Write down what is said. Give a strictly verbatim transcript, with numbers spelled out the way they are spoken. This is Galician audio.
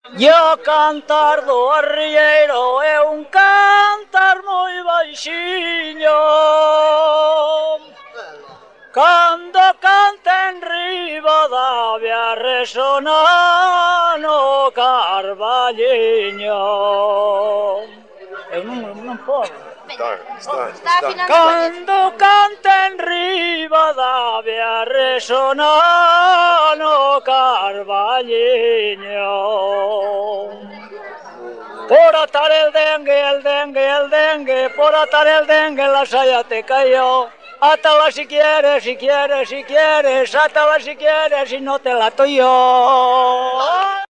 Yo cantar do arrieiro é un cantar moi baixiño. Cando canta en Ribadavia resona no Carballiño. Eu non, non podo. Está, está, está. Cando canta en Ribadavia resona no Carballiño. Por atar el dengue, el dengue, el dengue, por atar el dengue la saya te cayó. Átala si quieres, si quieres, si quieres, átala si quieres y no te la toyo.